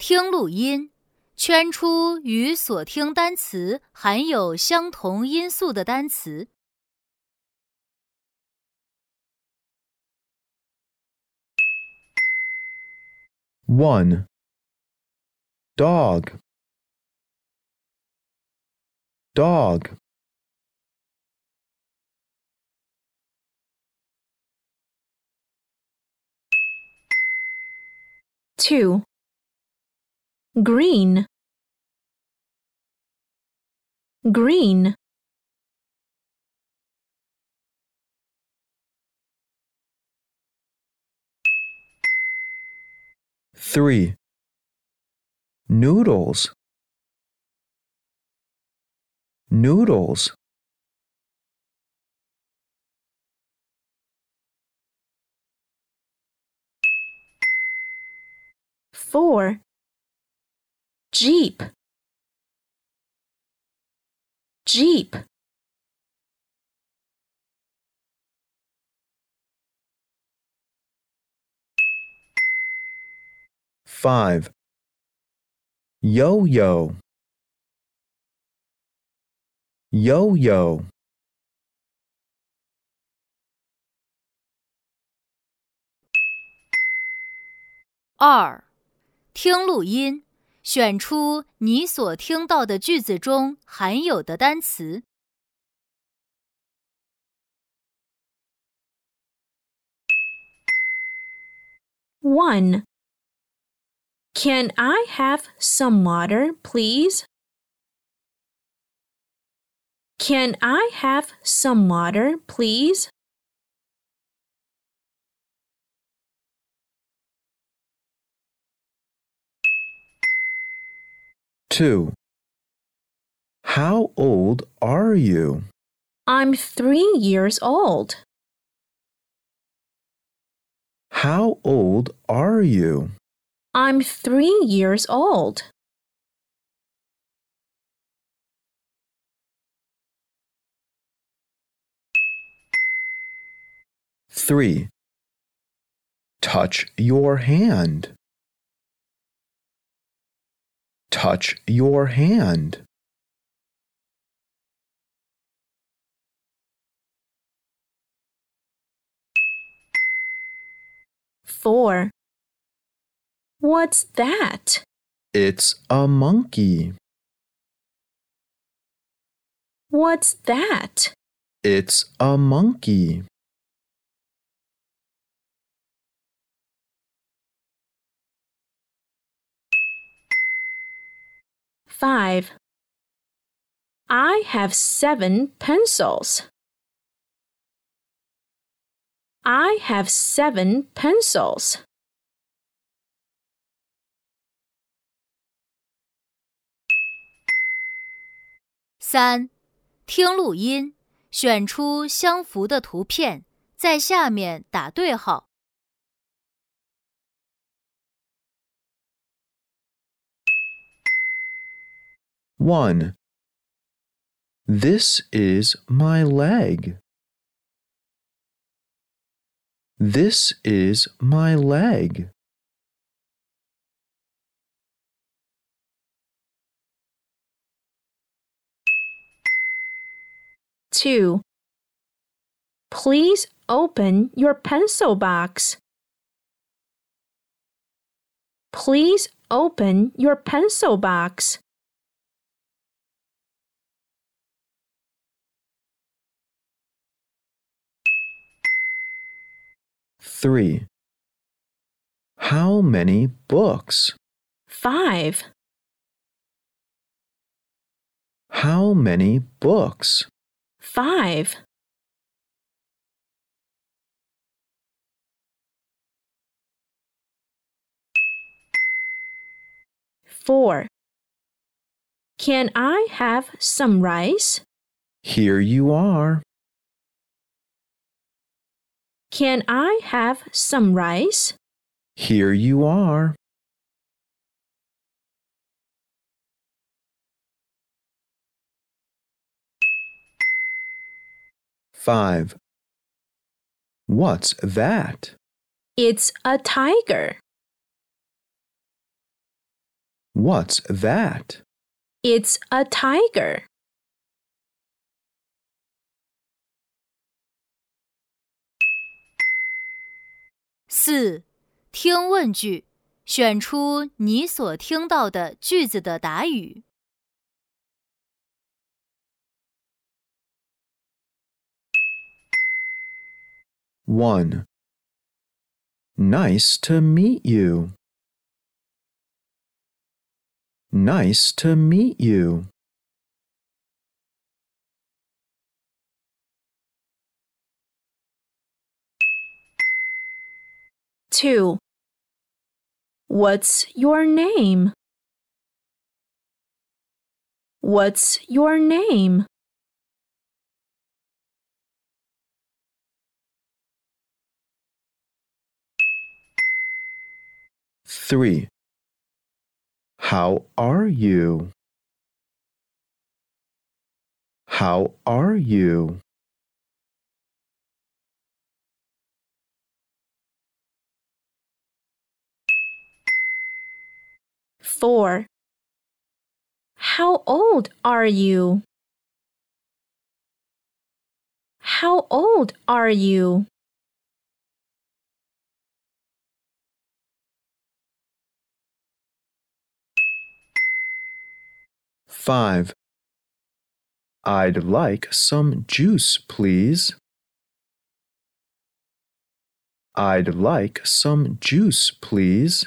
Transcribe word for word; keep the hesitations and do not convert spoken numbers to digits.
听录音，圈出与所听单词含有相同音素的单词。 one. Dog. Dog. two. Green. Green. three. Noodles. Noodles. four. Jeep. Jeep. five. Yo-yo. Yo-yo. 二，听录音，选出你所听到的句子中含有的单词。 one. Can I have some water, please? Can I have some water, please? two. How old are you? I'm three years old. How old are you? I'm three years old. three. Touch your hand. Touch your hand. four. What's that? It's a monkey. What's that? It's a monkey. five. I have seven pencils. I have seven pencils. 三，听录音，选出相符的图片，在下面打对号。 one. This is my leg. This is my leg. two. Please open your pencil box. Please open your pencil box. three. How many books? five. How many books? five. four. Can I have some rice? Here you are. Can I have some rice? Here you are. five. What's that? It's a tiger. What's that? It's a tiger. 四、听问句，选出你所听到的句子的答语。 one. Nice to meet you. Nice to meet you. Two. What's your name? What's your name? three. How are you? How are you? Four. How old are you? How old are you? five. I'd like some juice, please. I'd like some juice, please.